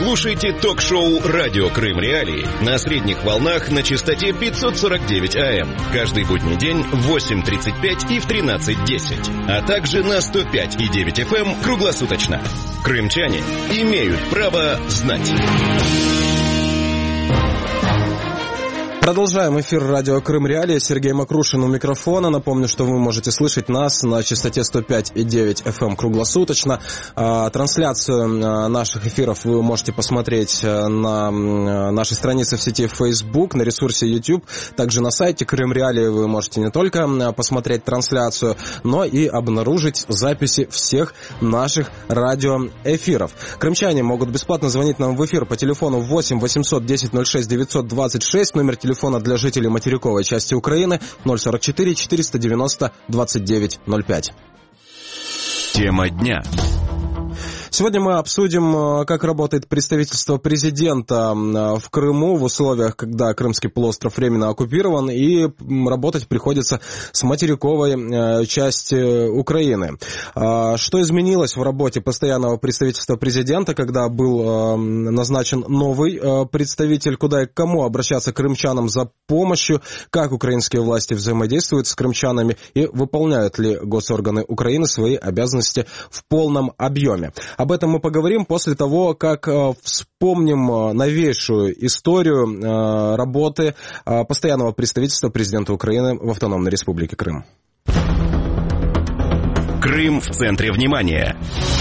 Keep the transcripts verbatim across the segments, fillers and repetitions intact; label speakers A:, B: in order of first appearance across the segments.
A: Слушайте ток-шоу «Радио Крым Реалии» на средних волнах на частоте пятьсот сорок девять АМ. Каждый будний день в восемь тридцать пять и в тринадцать десять. А также на сто пять и девять эф эм круглосуточно. Крымчане имеют право знать.
B: Продолжаем эфир радио Крым Реалии. Сергей Макрушин у микрофона. Напомню, что вы можете слышать нас на частоте сто пять и девять эф эм круглосуточно. Трансляцию наших эфиров вы можете посмотреть на нашей странице в сети Facebook, на ресурсе YouTube. Также на сайте Крым Реалии вы можете не только посмотреть трансляцию, но и обнаружить записи всех наших радиоэфиров. Крымчане могут бесплатно звонить нам в эфир по телефону восемь восемьсот десять ноль шесть девятьсот двадцать шесть, номер телефона для жителей материковой части Украины ноль сорок четыре четыреста девяносто двадцать девять ноль пять.
A: Тема дня.
B: Сегодня мы обсудим, как работает представительство президента в Крыму в условиях, когда Крымский полуостров временно оккупирован, и работать приходится с материковой части Украины. Что изменилось в работе постоянного представительства президента, когда был назначен новый представитель, куда и к кому обращаться крымчанам за помощью, как украинские власти взаимодействуют с крымчанами и выполняют ли госорганы Украины свои обязанности в полном объеме. Об этом мы поговорим после того, как э, вспомним новейшую историю э, работы э, постоянного представительства президента Украины в Автономной Республике Крым.
A: Крым в центре внимания.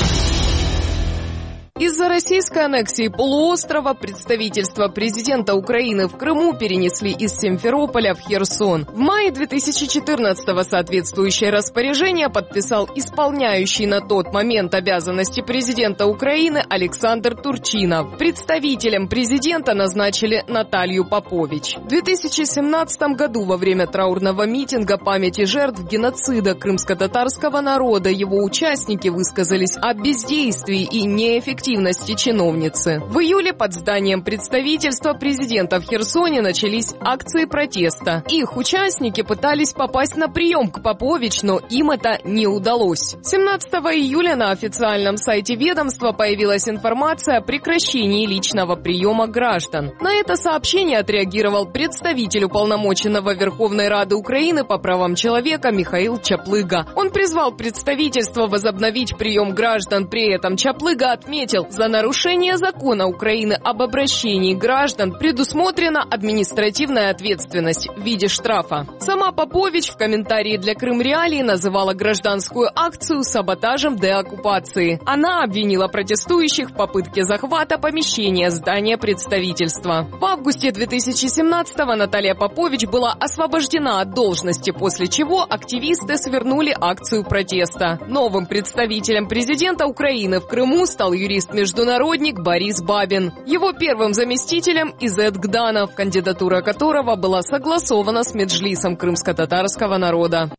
C: Из-за российской аннексии полуострова представительство президента Украины в Крыму перенесли из Симферополя в Херсон. В мае две тысячи четырнадцатого соответствующее распоряжение подписал исполняющий на тот момент обязанности президента Украины Александр Турчинов. Представителем президента назначили Наталью Попович. В две тысячи семнадцатом году во время траурного митинга памяти жертв геноцида крымско-татарского народа его участники высказались о бездействии и неэффективности чиновницы. В июле под зданием представительства президента в Херсоне начались акции протеста. Их участники пытались попасть на прием к Попович, но им это не удалось. семнадцатого июля на официальном сайте ведомства появилась информация о прекращении личного приема граждан. На это сообщение отреагировал представитель уполномоченного Верховной Рады Украины по правам человека Михаил Чаплыга. Он призвал представительство возобновить прием граждан, при этом Чаплыга отметил, за нарушение закона Украины об обращении граждан предусмотрена административная ответственность в виде штрафа. Сама Попович в комментарии для Крым Реалии называла гражданскую акцию саботажем деоккупации. Она обвинила протестующих в попытке захвата помещения здания представительства. В августе две тысячи семнадцатого Наталья Попович была освобождена от должности, после чего активисты свернули акцию протеста. Новым представителем президента Украины в Крыму стал юрист-международник Борис Бабин. Его первым заместителем Изет Гданов, кандидатура которого была согласована с Меджлисом крымско-татарского народа.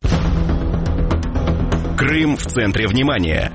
A: Крым в центре внимания.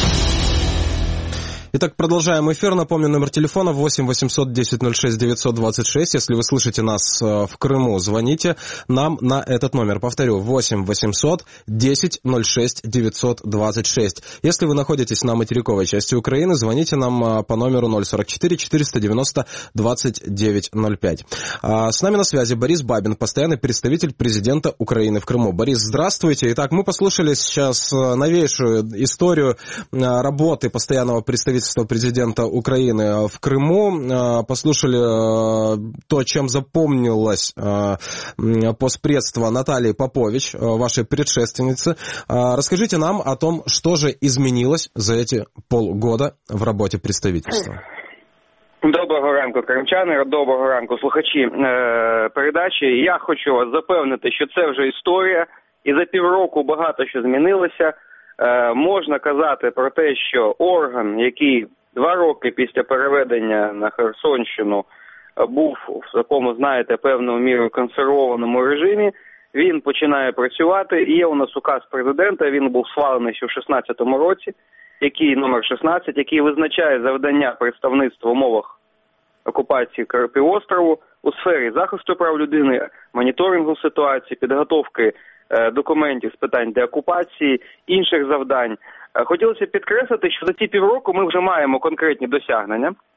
B: Итак, продолжаем эфир. Напомню, номер телефона восемь восемьсот десять ноль шесть девятьсот двадцать шесть. Если вы слышите нас в Крыму, звоните нам на этот номер. Повторю, восемь восемьсот десять ноль шесть девятьсот двадцать шесть. Если вы находитесь на материковой части Украины, звоните нам по номеру ноль сорок четыре четыреста девяносто двадцать девять ноль пять. С нами на связи Борис Бабин, постоянный представитель президента Украины в Крыму. Борис, здравствуйте. Итак, мы послушали сейчас новейшую историю работы постоянного представительства президента Украины в Крыму, послушали то, чем запомнилось постпредство Натальи Попович, вашей предшественницы. Расскажите нам о том, что же изменилось за эти полгода в работе представительства.
D: Доброго ранку, кримчани, доброго ранку, слухачі е, передачі. Я хочу вас запевнити, що це вже історія, і за півроку багато що змінилося. Е, можна казати про те, що орган, який два роки після переведення на Херсонщину був в такому, знаєте, певною мірою консервованому режимі, він починає працювати. І є у нас указ президента, він був схвалений ще в шістнадцятому році, який номер шістнадцять, який визначає завдання представництва в умовах окупації півострову у сфері захисту прав людини, моніторингу ситуації, підготовки е, документів з питань деокупації, інших завдань. Е, хотілося підкреслити, що за ці півроку ми вже маємо конкретні досягнення.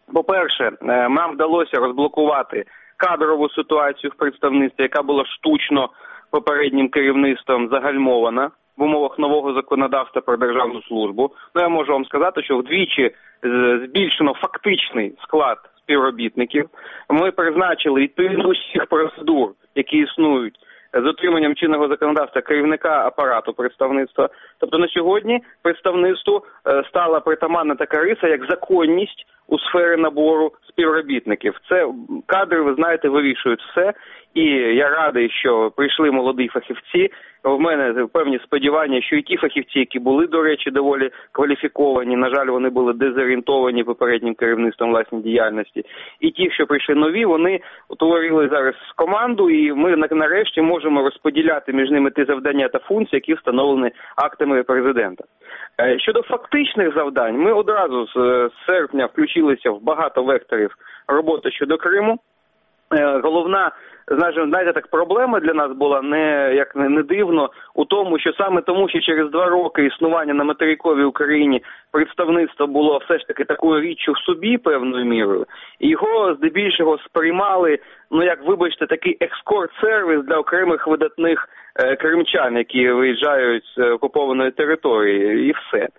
D: По-перше, нам вдалося розблокувати кадрову ситуацію в представництві, яка була штучно попереднім керівництвом загальмована в умовах нового законодавства про державну службу. Ну, я можу вам сказати, що вдвічі збільшено фактичний склад співробітників. Ми призначили відповідно усіх процедур, які існують, з дотриманням чинного законодавства керівника апарату представництва. Тобто на сьогодні представництву стала притаманна така риса, як законність у сфері набору співробітників. Це кадри, ви знаєте, вирішують все. І я радий, що прийшли молоді фахівці. В мене певні сподівання, що і ті фахівці, які були, до речі, доволі кваліфіковані, на жаль, вони були дезорієнтовані попереднім керівництвом власній діяльності. І ті, що прийшли нові, вони утворили зараз команду, і ми нарешті можемо розподіляти між ними ті завдання та функції, які встановлені актами президента. Щодо фактичних завдань, ми одразу з серпня включилися в багато векторів роботи щодо Криму. Головна, знаєте, так, проблема для нас була, не, як не дивно, у тому, що саме тому, що через два роки існування на материковій Україні представництво було все ж таки такою річчю в собі певною мірою, і його здебільшого сприймали, ну як, вибачте, такий екскорт-сервіс для окремих видатних е, кримчан, які виїжджають з окупованої території, і все.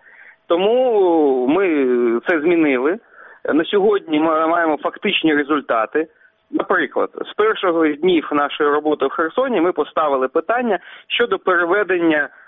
D: Тому ми це змінили. На сьогодні ми маємо фактичні результати. Наприклад, з першого днів нашої роботи в Херсоні ми поставили питання щодо переведення е,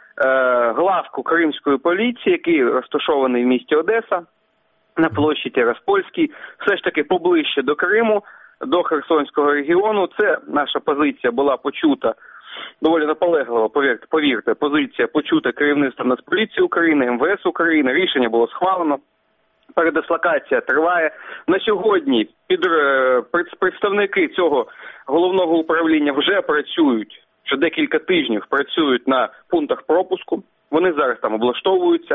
D: главку Кримської поліції, який розташований в місті Одеса, на площі Тираспольській, все ж таки поближче до Криму, до Херсонського регіону. Це наша позиція була почута, доволі наполегливо, повірте, повірте, позиція почута керівництвом Нацполіції України, ем ве ес України, рішення було схвалено. Передислокація триває. На сьогодні під, представники цього головного управління вже працюють, вже декілька тижнів працюють на пунктах пропуску. Вони зараз там облаштовуються.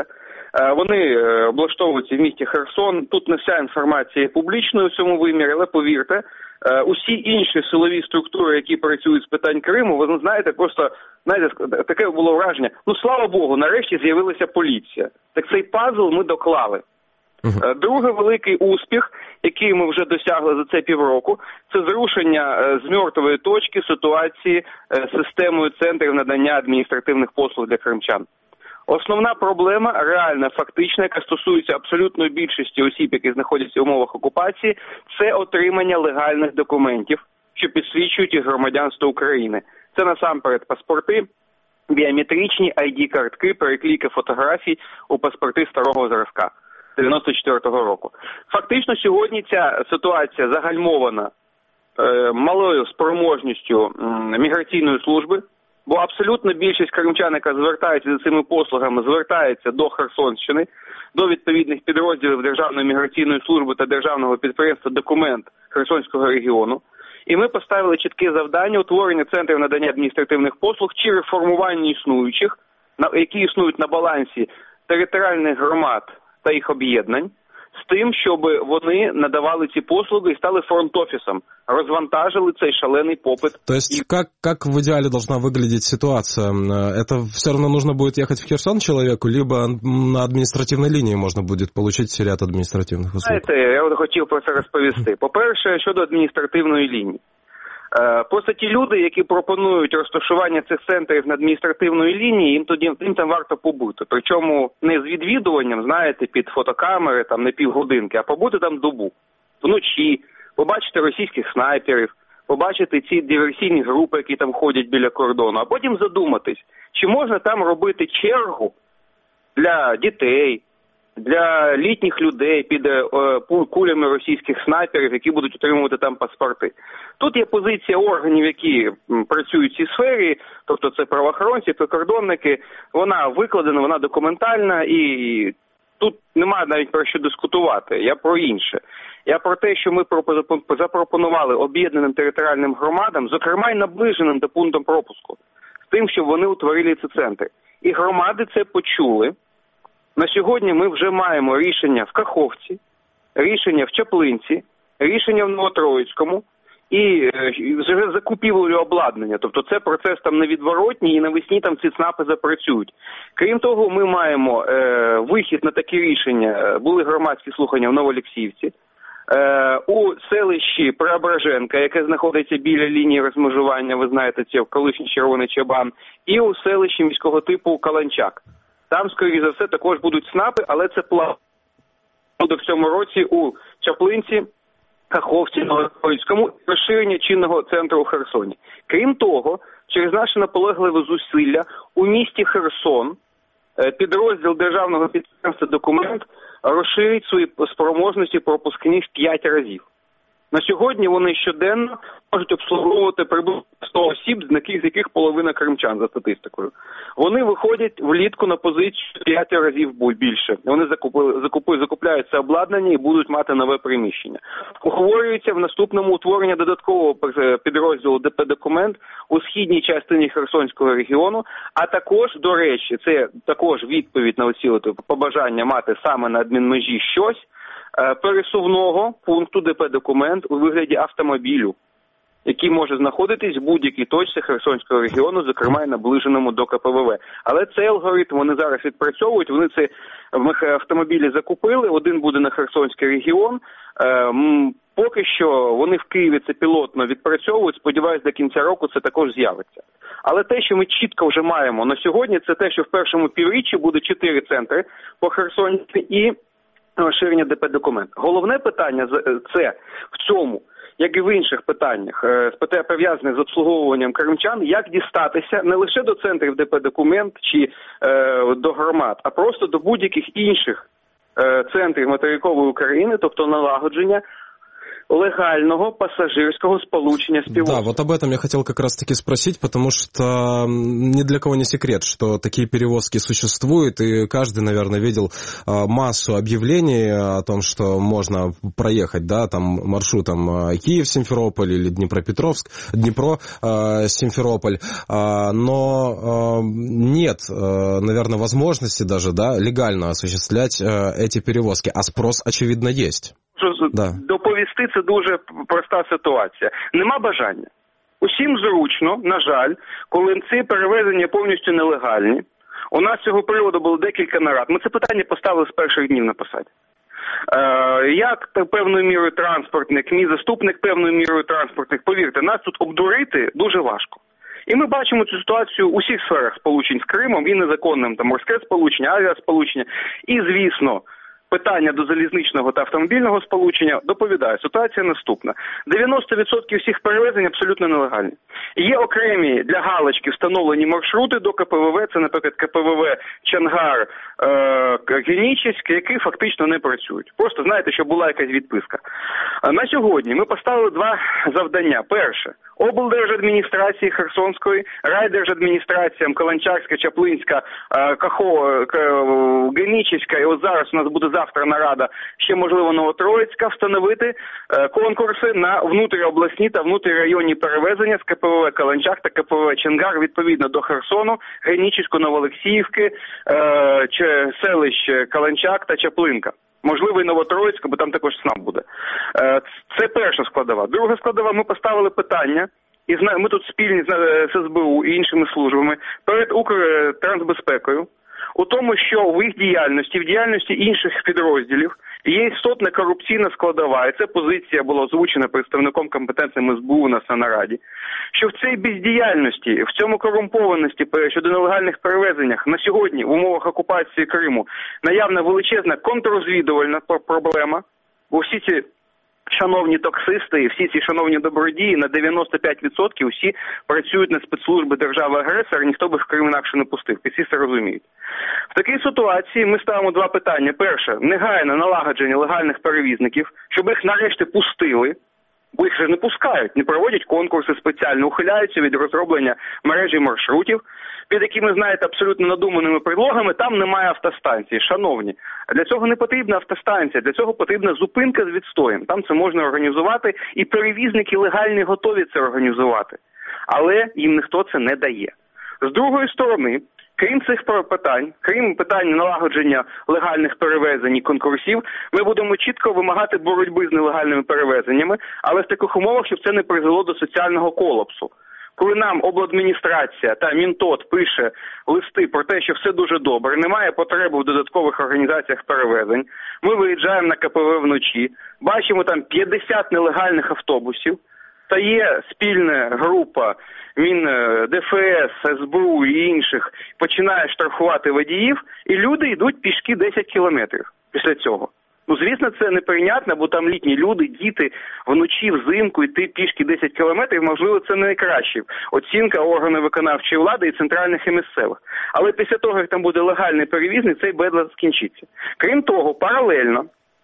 D: Вони облаштовуються в місті Херсон. Тут не вся інформація публічною в цьому вимірі, але повірте, усі інші силові структури, які працюють з питань Криму, ви знаєте, просто, знаєте, таке було враження, ну слава Богу, нарешті з'явилася поліція. Так цей пазл ми доклали. Другий великий успіх, який ми вже досягли за це півроку, це зрушення з мертвої точки ситуації з системою центрів надання адміністративних послуг для кримчан. Основна проблема, реальна, фактична, яка стосується абсолютної більшості осіб, які знаходяться в умовах окупації, це отримання легальних документів, що підсвідчують їх громадянство України. Це насамперед паспорти, біометричні ай ді-картки, переклейки фотографій у паспорти старого зразка дев'яносто четвертого року. Фактично сьогодні ця ситуація загальмована е, малою спроможністю е, міграційної служби, бо абсолютно більшість кримчан, яка звертається за цими послугами, звертається до Херсонщини, до відповідних підрозділів Державної міграційної служби та державного підприємства «Документ» Херсонського регіону. І ми поставили чітке завдання утворення центрів надання адміністративних послуг чи реформування існуючих, які існують на балансі територіальних громад та їх об'єднань, з тим, щоб вони надавали ці послуги і стали фронт-офисом, розвантажили цей шалений попит.
B: То есть, как, как в идеале должна выглядеть ситуация? Это все равно нужно будет ехать в Херсон человеку, либо на адміністративній лінії можна буде отримати ряд адміністративних услуг?
D: Знаєте, я хотів про це розповісти. По-перше, щодо адміністративної лінії. Просто ті люди, які пропонують розташування цих центрів на адміністративної лінії, їм тоді їм там варто побути. Причому не з відвідуванням, знаєте, під фотокамери, там не півгодинки, а побути там добу, вночі, побачити російських снайперів, побачити ці диверсійні групи, які там ходять біля кордону, а потім задуматись, чи можна там робити чергу для дітей, для літніх людей під е, кулями російських снайперів, які будуть отримувати там паспорти. Тут є позиція органів, які працюють в цій сфері, тобто це правоохоронці, прикордонники, вона викладена, вона документальна, і тут немає навіть про що дискутувати. Я про інше. Я про те, що ми запропонували об'єднаним територіальним громадам, зокрема й наближеним до пункту пропуску, з тим, щоб вони утворили ці центри. І громади це почули. На сьогодні ми вже маємо рішення в Каховці, рішення в Чаплинці, рішення в Новотроїцькому і вже закупівлю обладнання. Тобто це процес там невідворотній і навесні там ці ЦНАПи запрацюють. Крім того, ми маємо е, вихід на такі рішення. Були громадські слухання в Новоолексіївці. Е, у селищі Преображенка, яке знаходиться біля лінії розмежування, ви знаєте, це колишній Червоний Чабан, і у селищі міського типу Каланчак. Там, скоріше за все, також будуть СНАПи, але це план буде в цьому році у Чаплинці, Каховці, Новопольському, розширення чинного центру у Херсоні. Крім того, через наше наполегливе зусилля у місті Херсон підрозділ державного підприємства «Документ» розширить свої спроможності пропускних п'ять разів. На сьогодні вони щоденно можуть обслуговувати приблизно сто осіб, з яких половина кримчан, за статистикою. Вони виходять влітку на позицію п'ять разів більше. Вони закупили, закупили, закупляють це обладнання і будуть мати нове приміщення. Обговорюється в наступному утворення додаткового підрозділу ДП «Документ» у східній частині Херсонського регіону, а також, до речі, це також відповідь на оці побажання мати саме на адмінмежі щось, пересувного пункту ДП «Документ» у вигляді автомобілю, який може знаходитись в будь-якій точці Херсонського регіону, зокрема і наближеному до Ка Пе Ве Ве. Але цей алгоритм вони зараз відпрацьовують, вони ці автомобілі закупили, один буде на Херсонський регіон. Поки що вони в Києві це пілотно відпрацьовують, сподіваюся, до кінця року це також з'явиться. Але те, що ми чітко вже маємо на сьогодні, це те, що в першому півріччі буде чотири центри по Херсоні і розширення ДП «Документ». Головне питання це в цьому, як і в інших питаннях, пов'язаних з обслуговуванням кримчан, як дістатися не лише до центрів ДП «Документ» чи е, до громад, а просто до будь-яких інших е, центрів материкової України, тобто налагодження легального пассажирского сполучения с пилотом.
B: Да, вот об этом я хотел как раз-таки спросить, потому что ни для кого не секрет, что такие перевозки существуют, и каждый, наверное, видел массу объявлений о том, что можно проехать, да, там маршрутом Киев-Симферополь или Днепропетровск, Днепро-Симферополь, но нет, наверное, возможности даже, да, легально осуществлять эти перевозки, а спрос, очевидно, есть.
D: Да. Доповісти це дуже проста ситуація. Нема бажання. Усім зручно, на жаль, коли ці перевезення повністю нелегальні. У нас з цього приводу було декілька нарад. Ми це питання поставили з перших днів на посаді. Е, як певною мірою транспортник, мій заступник певною мірою транспортник, повірте, нас тут обдурити дуже важко. І ми бачимо цю ситуацію у всіх сферах сполучень з Кримом, і незаконним там морське сполучення, авіасполучення, і, звісно, питання до залізничного та автомобільного сполучення. Доповідаю, ситуація наступна. дев'яносто відсотків всіх перевезень абсолютно нелегальні. Є окремі для галочки встановлені маршрути до Ка Пе Ве Ве, це, наприклад, Ка Пе Ве Ве Чангар, е, Генічеськ, які фактично не працюють. Просто знаєте, що була якась відписка. На сьогодні ми поставили два завдання. Перше. Облдержадміністрації Херсонської, райдержадміністраціям Каланчарська, Чаплинська, Кахо, Генічеська, і от зараз у нас буде завтра нарада, ще можливо Новотроїцька, встановити конкурси на внутріобласні та внутрірайонні перевезення з Ка Пе Ве Ве Каланчак та Ка Пе Ве Ве Чангар відповідно до Херсону, Генічеську, Новоолексіївки, селищ Каланчак та Чаплинка. Можливо, і Новотроїцька, бо там також СНАП буде. Це перша складова. Друга складова, ми поставили питання, і ми тут спільні з Ес Бе У і іншими службами, перед Укртрансбезпекою, у тому, що в їх діяльності, в діяльності інших підрозділів є істотна корупційна складова, і ця позиція була озвучена представником компетентним Ес Бе У у нас на нараді, що в цій бездіяльності, в цьому корумпованості щодо нелегальних перевезеннях на сьогодні в умовах окупації Криму наявна величезна контррозвідувальна проблема, бо всі ці шановні таксисти і всі ці шановні добродії на дев'яносто п'ять відсотків всі працюють на спецслужби держави-агресора, ніхто би в Крим інакше не пустив, і всі це розуміють. В такій ситуації ми ставимо два питання. Перше, негайне налагодження легальних перевізників, щоб їх нарешті пустили, бо їх же не пускають, не проводять конкурси спеціально, ухиляються від розроблення мережі маршрутів, під якими, знаєте, абсолютно надуманими предлогами, там немає автостанції. Шановні, для цього не потрібна автостанція, для цього потрібна зупинка з відстоєм. Там це можна організувати, і перевізники легальні готові це організувати. Але їм ніхто це не дає. З другої сторони, крім цих питань, крім питань налагодження легальних перевезень і конкурсів, ми будемо чітко вимагати боротьби з нелегальними перевезеннями, але в таких умовах, щоб це не призвело до соціального колапсу. Коли нам обладміністрація та Мінтот пише листи про те, що все дуже добре, немає потреби в додаткових організаціях перевезень, ми виїжджаємо на ка пе ве вночі, бачимо там п'ятдесят нелегальних автобусів, та є спільна група Мін де еф ес, ес бе у і інших, починає штрафувати водіїв, і люди йдуть пішки десять кілометрів після цього. Ну, звісно, це неприйнятно, бо там літні люди, діти, вночі, взимку, йти пішки десять кілометрів, можливо, це не найкраща оцінка органів виконавчої влади і центральних, і місцевих. Але після того, як там буде легальний перевізник, цей безлад скінчиться. Крім того, паралельно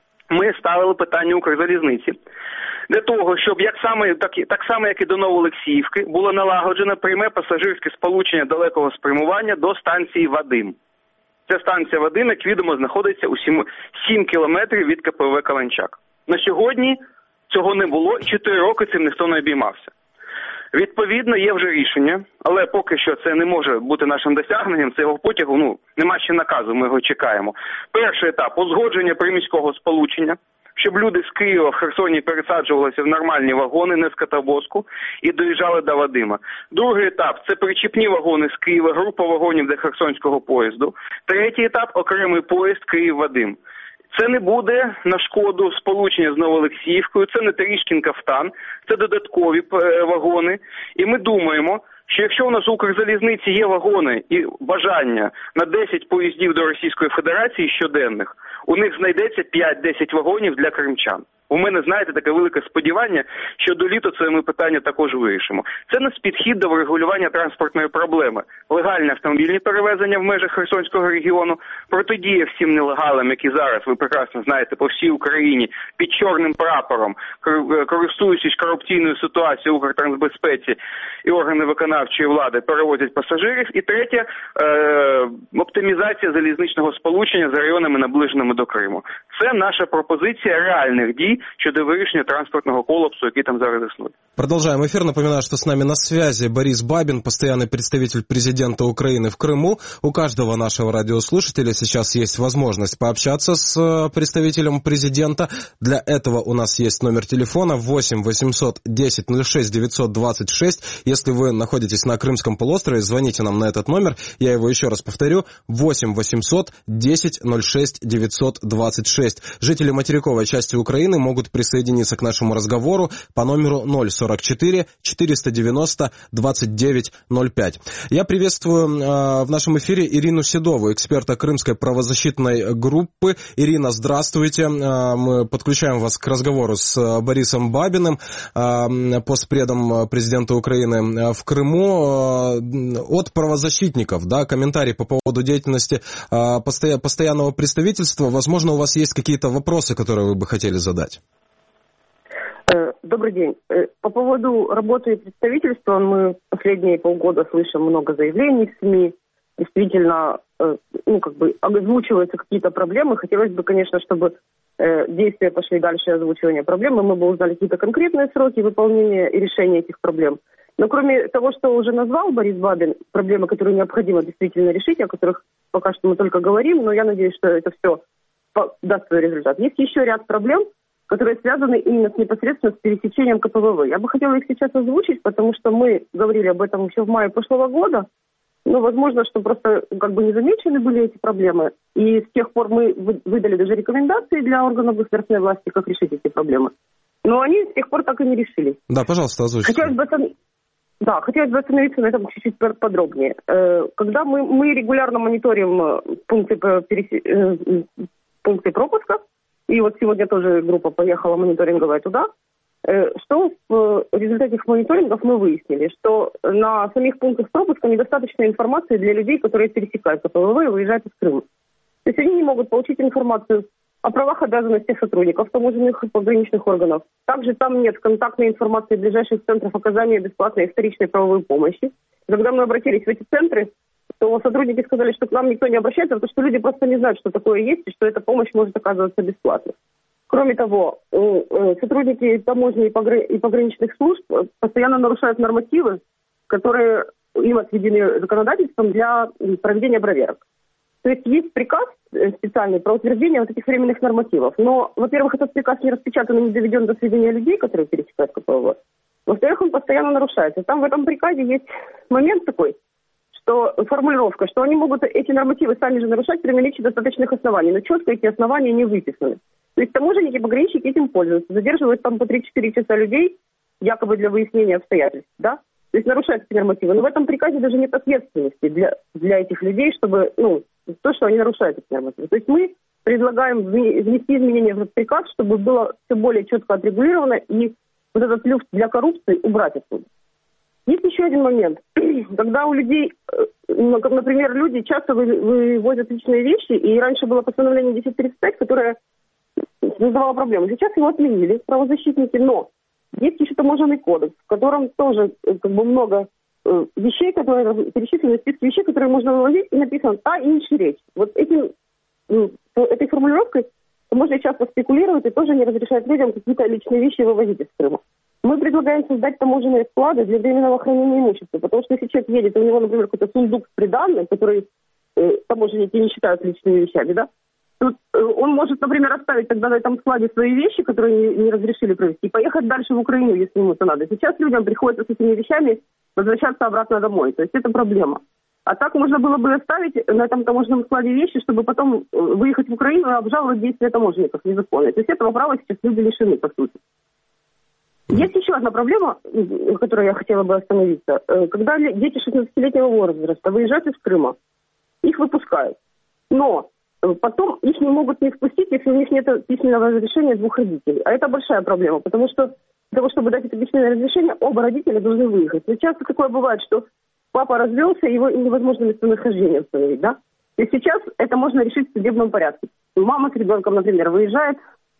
D: ми ставили питання Укрзалізниці для того, щоб як саме, так, так само, як і до Новоолексіївки, було налагоджено пряме пасажирське сполучення далекого спрямування до станції Вадим. Ця станція Вадим, як відомо, знаходиться у сім кілометрів від ка пе ве Каланчак. На сьогодні цього не було, і чотири роки цим ніхто не обіймався. Відповідно, є вже рішення, але поки що це не може бути нашим досягненням, цього потягу, ну, нема ще наказу, ми його чекаємо. Перший етап – узгодження приміського сполучення, щоб люди з Києва в Херсоні пересаджувалися в нормальні вагони, не з катавозку, і доїжджали до Вадима. Другий етап – це причіпні вагони з Києва, група вагонів для херсонського поїзду. Третій етап – окремий поїзд Київ-Вадим. Це не буде на шкоду сполучення з Новоолексіївкою, це не Трішкін-Кафтан, це додаткові вагони. І ми думаємо, що якщо у нас у Укрзалізниці є вагони і бажання на десять поїздів до Російської Федерації щоденних, у них знайдеться п'ять-десять вагонів для кримчан. У мене, знаєте, таке велике сподівання, що до літа це ми питання також вирішимо. Це нас підхід до врегулювання транспортної проблеми. Легальні автомобільні перевезення в межах Херсонського регіону, протидія всім нелегалам, які зараз, ви прекрасно знаєте, по всій Україні під чорним прапором, користуючись корупційною ситуацією Укртрансбезпеці і органи виконавчої влади, перевозять пасажирів. І третє е- – оптимізація залізничного сполучення з районами, наближеними до Криму. Це наша пропозиція реальних дій щодо вирішення транспортного коллапсу, який там зараз існує.
B: Продолжаем эфир. Напоминаю, что с нами на связи Борис Бабин, постоянный представитель президента Украины в Крыму. У каждого нашего радиослушателя сейчас есть возможность пообщаться с представителем президента. Для этого у нас есть номер телефона восемь восемьсот десять ноль шесть девятьсот двадцать шесть. Если вы находитесь на Крымском полуострове, звоните нам на этот номер. Я его еще раз повторю. восемь восемьсот десять ноль шесть девятьсот двадцать шесть. Жители материковой части Украины могут присоединиться к нашему разговору по номеру ноль сорок четыре четыреста девяносто двадцать девять ноль пять. Я приветствую э, в нашем эфире Ирину Седову, эксперта Крымской правозащитной группы. Ирина, здравствуйте. Э, мы подключаем вас к разговору с Борисом Бабиным, э, постпредом президента Украины в Крыму. Э, от правозащитников, да, комментарий по поводу деятельности э, постоя- постоянного представительства. Возможно, у вас есть какие-то вопросы, которые вы бы хотели задать?
E: Добрый день. По поводу работы представительства мы последние полгода слышим много заявлений в СМИ. Действительно, ну, как бы озвучиваются какие-то проблемы. Хотелось бы, конечно, чтобы действия пошли дальше озвучивания проблем, и мы бы узнали какие-то конкретные сроки выполнения и решения этих проблем. Но кроме того, что уже назвал Борис Бабин, проблемы, которые необходимо действительно решить, о которых пока что мы только говорим, но я надеюсь, что это все даст свой результат. Есть еще ряд проблем, которые связаны именно с непосредственно с пересечением ка пэ вэ вэ. Я бы хотела их сейчас озвучить, потому что мы говорили об этом еще в мае прошлого года. Но возможно, что просто как бы не замечены были эти проблемы. И с тех пор мы выдали даже рекомендации для органов государственной власти, как решить эти проблемы. Но они с тех пор так и не решились.
B: Да, пожалуйста, озвучите.
E: Хотелось бы, оцен... да, хотелось бы остановиться на этом чуть-чуть подробнее. Когда мы, мы регулярно мониторим пункты, перес... пункты пропуска, и вот сегодня тоже группа поехала мониторинговая туда. Что в результате этих мониторингов мы выяснили? Что на самих пунктах пропуска недостаточно информации для людей, которые пересекают ка пэ вэ вэ и выезжают из Крыма. То есть они не могут получить информацию о правах и обязанностях сотрудников таможенных и пограничных органов. Также там нет контактной информации ближайших центров оказания бесплатной и вторичной правовой помощи. Когда мы обратились в эти центры, то сотрудники сказали, что к нам никто не обращается, потому что люди просто не знают, что такое есть, и что эта помощь может оказываться бесплатно. Кроме того, сотрудники таможни и пограничных служб постоянно нарушают нормативы, которые им отведены законодательством для проведения проверок. То есть есть приказ специальный про утверждение вот этих временных нормативов. Но, во-первых, этот приказ не распечатан и не доведен до сведения людей, которые пересекают ка пэ вэ вэ. Во-вторых, он постоянно нарушается. Там в этом приказе есть момент такой, что формулировка, что они могут эти нормативы сами же нарушать при наличии достаточных оснований, но четко эти основания не выписаны. То есть таможенники, пограничники этим пользуются, задерживают там по три-четыре часа людей, якобы для выяснения обстоятельств, да? То есть нарушают эти нормативы. Но в этом приказе даже нет ответственности для, для этих людей, чтобы, ну, то, что они нарушают эти нормативы. То есть мы предлагаем внести изменения в этот приказ, чтобы было все более четко отрегулировано и вот этот люфт для коррупции убрать оттуда. Есть еще один момент. Когда у людей, например, люди часто вывозят личные вещи, и раньше было постановление десять тридцать пять, которое создавало проблемы. Сейчас его отменили, правозащитники, но есть еще таможенный кодекс, в котором тоже как бы много вещей, которые перечислены в списке вещей, которые можно вывозить, и написано «та» и «инши речь». Вот этим, этой формулировкой можно часто спекулировать и тоже не разрешает людям какие-то личные вещи вывозить из Крыма. Мы предлагаем создать таможенные склады для временного хранения имущества, потому что если человек едет, и у него, например, какой-то сундук с приданным, который э, таможенники не считают личными вещами, да, то э, он может, например, оставить тогда на этом складе свои вещи, которые не, не разрешили провести, и поехать дальше в Украину, если ему это надо. Сейчас людям приходится с этими вещами возвращаться обратно домой, то есть это проблема. А так можно было бы оставить на этом таможенном складе вещи, чтобы потом выехать в Украину и обжаловать действия таможенников незаконно. То есть этого права сейчас люди лишены, по сути. Есть еще одна проблема, на которой я хотела бы остановиться. Когда дети шестнадцатилетнего возраста выезжают из Крыма, их выпускают. Но потом их не могут не впустить, если у них нет письменного разрешения двух родителей. А это большая проблема, потому что для того, чтобы дать это письменное разрешение, оба родителя должны выехать. Но часто такое бывает, что папа развелся, его невозможно местонахождение установить, да? И сейчас это можно решить в судебном порядке. Мама с ребенком, например, выезжает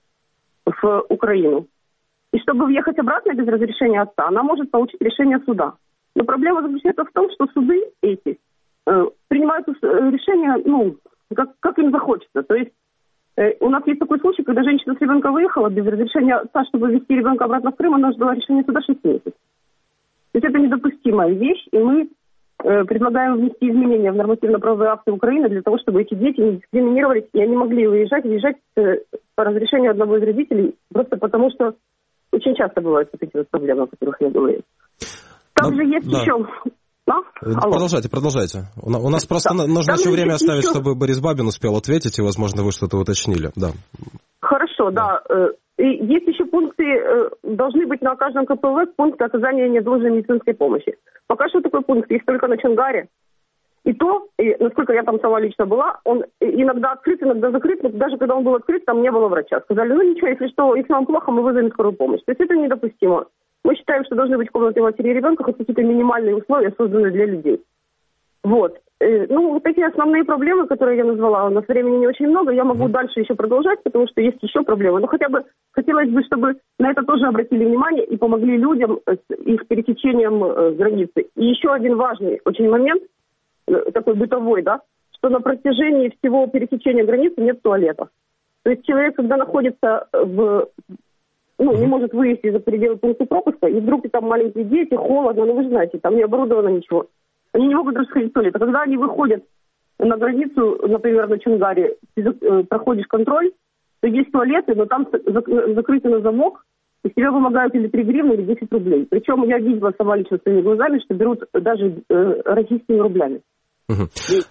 E: в Украину. И чтобы въехать обратно без разрешения отца, она может получить решение суда. Но проблема заключается в том, что суды эти э, принимают решения, ну, как, как им захочется. То есть э, у нас есть такой случай, когда женщина с ребенком выехала без разрешения отца, чтобы везти ребенка обратно в Крым, она ждала решения суда шесть месяцев. То есть это недопустимая вещь, и мы э, предлагаем внести изменения в нормативно-правовые акты Украины для того, чтобы эти дети не дискриминировались, и они могли выезжать, выезжать э, по разрешению одного из родителей, просто потому что очень часто бывают вот эти вот проблемы, о которых я говорю. Также ну, есть да. еще... А?
B: Продолжайте, продолжайте. У нас просто да. нужно еще время оставить, еще... чтобы Борис Бабин успел ответить, и, возможно, вы что-то уточнили. Да.
E: Хорошо, да. да. И есть еще пункты, должны быть на каждом ка пэ вэ пункты оказания неотложной медицинской помощи. Пока что такой пункт есть только на Чонгаре. И то, и, насколько я там сама лично была, он иногда открыт, иногда закрыт, но даже когда он был открыт, там не было врача. Сказали, ну ничего, если что, если вам плохо, мы вызовем скорую помощь. То есть это недопустимо. Мы считаем, что должны быть комнаты матери и ребенка, хоть какие-то минимальные условия созданы для людей. Вот. Ну, вот такие основные проблемы, которые я назвала, у нас времени не очень много, я могу дальше еще продолжать, потому что есть еще проблемы. Но хотя бы хотелось бы, чтобы на это тоже обратили внимание и помогли людям с их пересечением границы. И еще один важный очень момент, такой бытовой, да, что на протяжении всего пересечения границы нет туалетов. То есть человек, когда находится в... ну, не может выйти за пределы пункта пропуска, и вдруг там маленькие дети, холодно, ну вы же знаете, там не оборудовано ничего. Они не могут даже сходить в туалет. А когда они выходят на границу, например, на Чонгаре, ты проходишь контроль, то есть туалеты, но там закрыты на замок, и тебе вымогают или три гривны, или десять рублей. Причем я видела сама лично своими глазами, что берут даже э, российскими рублями.
B: Угу.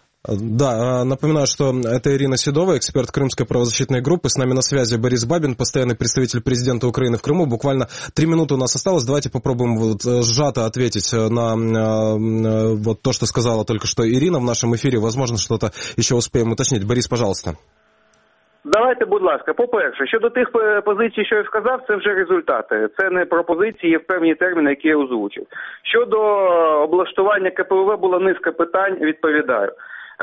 B: Да, напоминаю, что это Ирина Седова, эксперт Крымской правозащитной группы. С нами на связи Борис Бабин, постоянный представитель президента Украины в Крыму. Буквально три минуты у нас осталось. Давайте попробуем вот сжато ответить на вот то, что сказала только что Ирина в нашем эфире. Возможно, что-то еще успеем уточнить. Борис, пожалуйста.
D: Давайте, будь ласка, по-перше, щодо тих позицій, що я сказав, це вже результати. Це не пропозиції в певні терміни, які я озвучив. Щодо облаштування ка пе вэ була низка питань, відповідаю.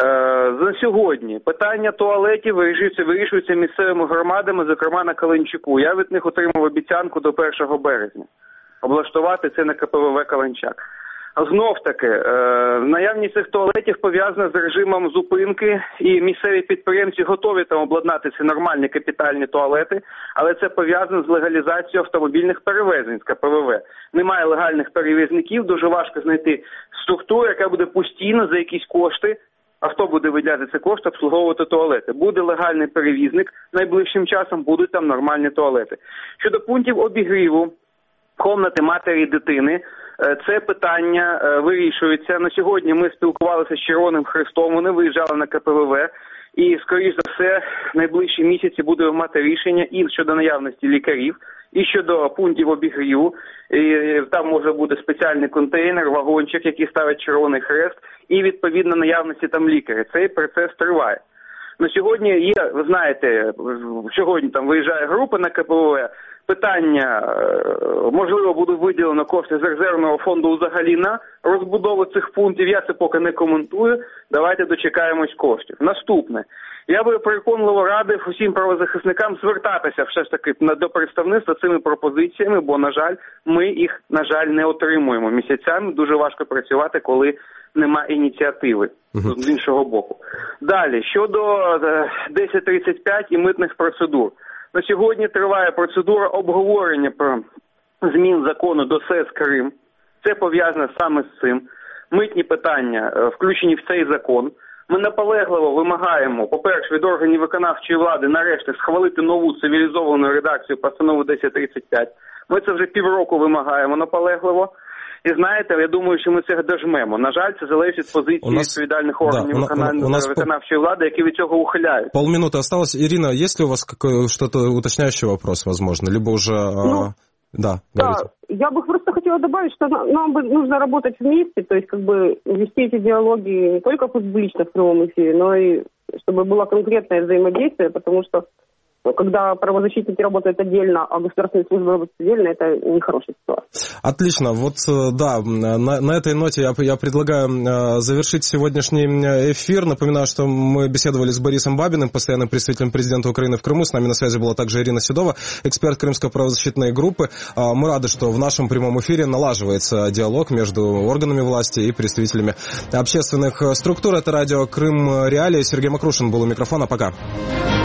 D: За сьогодні питання туалетів вирішується, вирішується місцевими громадами, зокрема на Калинчуку. Я від них отримав обіцянку до першого березня облаштувати це на ка пе вэ Калинчак. Знов-таки, наявність цих туалетів пов'язана з режимом зупинки, і місцеві підприємці готові там обладнати ці нормальні капітальні туалети, але це пов'язано з легалізацією автомобільних перевезень з ка пе вэ. Немає легальних перевізників, дуже важко знайти структуру, яка буде постійно за якісь кошти, а хто буде виділяти ці кошти, обслуговувати туалети. Буде легальний перевізник, найближчим часом будуть там нормальні туалети. Щодо пунктів обігріву, комнати матері і дитини. Це питання вирішується. На сьогодні ми спілкувалися з Червоним Хрестом, вони виїжджали на ка пе ве ве. І, скоріш за все, в найближчі місяці будемо мати рішення і щодо наявності лікарів, і щодо пунктів обігріву. І там може бути спеціальний контейнер, вагончик, який ставить Червоний Хрест, і, відповідно, наявності там лікаря. Цей процес триває. На сьогодні є, ви знаєте, сьогодні там виїжджає група на ка пе ве ве, питання, можливо, буде виділено кошти з резервного фонду взагалі на розбудову цих пунктів. Я це поки не коментую. Давайте дочекаємось коштів. Наступне. Я би переконливо радив усім правозахисникам звертатися все ж таки до представництва цими пропозиціями, бо, на жаль, ми їх, на жаль, не отримуємо місяцями. Дуже важко працювати, коли нема ініціативи uh-huh. з іншого боку. Далі, щодо десять тридцять п'ять і митних процедур. На сьогодні триває процедура обговорення про змін закону до ес е ес Крим. Це пов'язане саме з цим. Митні питання включені в цей закон. Ми наполегливо вимагаємо, по-перше, від органів виконавчої влади нарешті схвалити нову цивілізовану редакцію постанови десять тридцять п'ять. Ми це вже півроку вимагаємо наполегливо. І знаєте, я думаю, що ми це дожмемо. На жаль, це залежить від позиції нас... відповідальних органів да, виконання... у нас... виконавчої влади, які від цього ухиляють.
B: Полминуты осталось. Ирина, есть ли у вас какой... что-то уточняющий вопрос, возможно? Либо уже... Ну, да,
E: да, я бы просто хотела добавить, что нам бы нужно работать вместе, то есть как бы вести эти диалоги не только публично в прямом эфире, но и чтобы было конкретное взаимодействие, потому что когда правозащитники работают отдельно, а государственные службы работают отдельно, это нехорошая ситуация.
B: Отлично. Вот, да, на, на этой ноте я, я предлагаю завершить сегодняшний эфир. Напоминаю, что мы беседовали с Борисом Бабиным, постоянным представителем президента Украины в Крыму. С нами на связи была также Ирина Седова, эксперт Крымской правозащитной группы. Мы рады, что в нашем прямом эфире налаживается диалог между органами власти и представителями общественных структур. Это радио Крым Реалии. Сергей Макрушин был у микрофона. Пока.